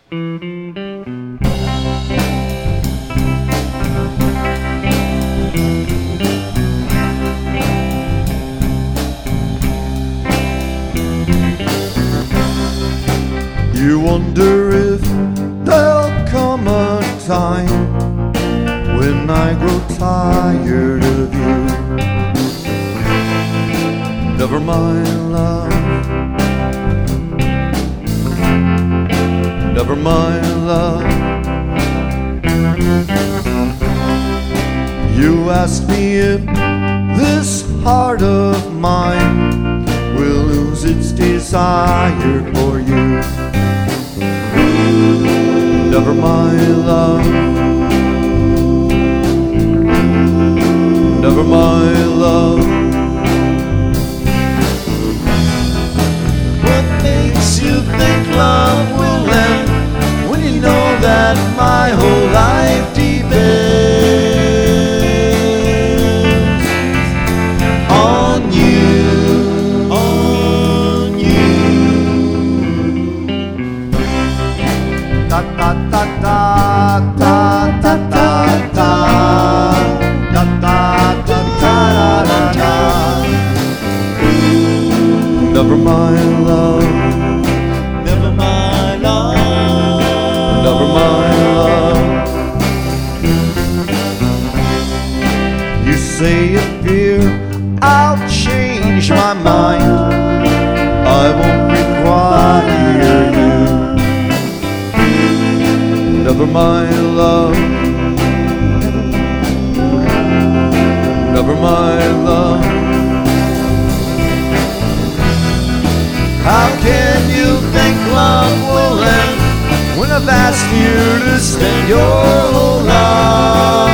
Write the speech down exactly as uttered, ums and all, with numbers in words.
You wonder if there'll come a time when I grow tired of you. Never mind, love. Never mind, love. You asked me if this heart of mine will lose its desire for you. Never mind, love. Never mind, love. What makes you think love will end when you know that my whole life depends on you, on you? Da da da da da da da da da da da da da da. Never mind, love. Never mind, love. Never mind, love. You say you fear I'll change my mind. I won't require you. Never mind, love. Never mind, love. How can you think love will end when I've asked you to spend your whole life